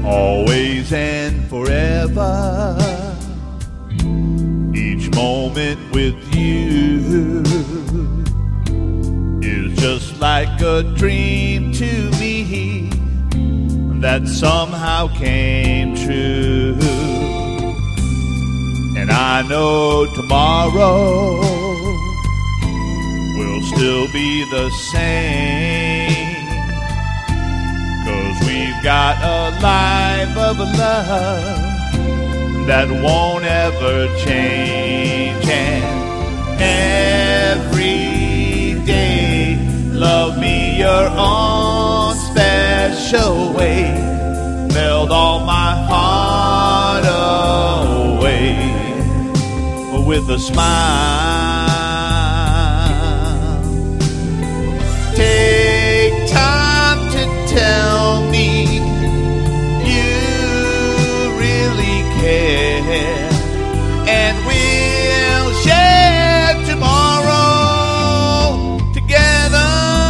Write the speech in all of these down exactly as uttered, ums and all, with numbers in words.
always and forever. Each moment with you is just like a dream to me that somehow came true. And I know tomorrow will still be the same, 'cause we've got a life of love that won't ever change. And every day, love me your own special way, melt all my heart away with a smile. Take time to tell me you really care, and we'll share tomorrow together.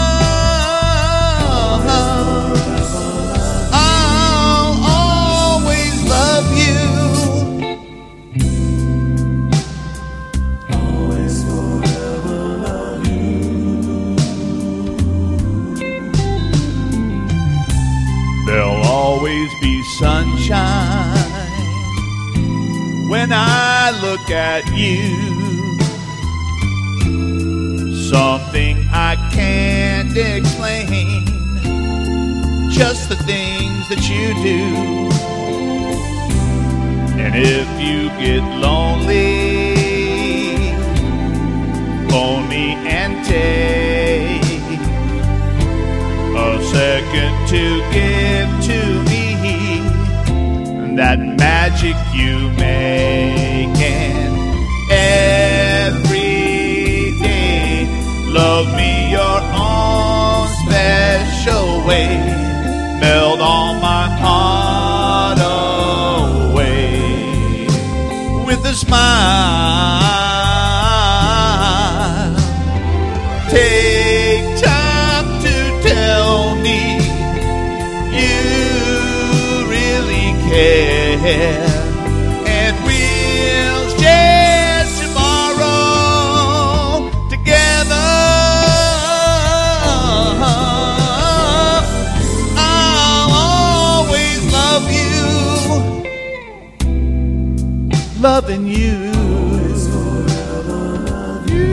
I'll always love you. Always forever love you. There'll always be sunshine when I look at you. Something I can't explain, just the things that you do. And if you get lonely, phone me and take a second to give to me that magic you make. And every day, love me your own special way, melt all my heart away with a smile. Take time to tell me you really care, and we'll share tomorrow together. I'll always love you, loving you. Always forever love you.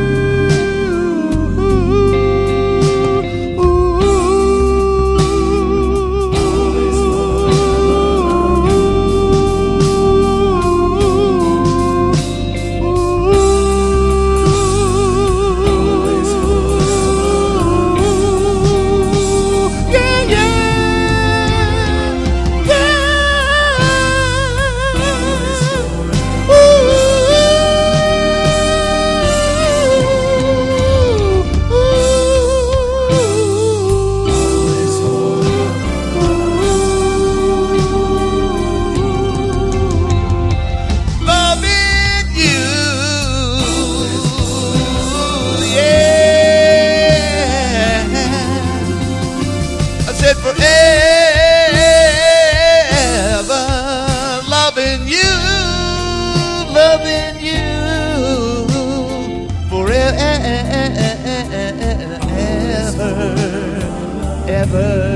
Forever loving you, loving you, forever, ever.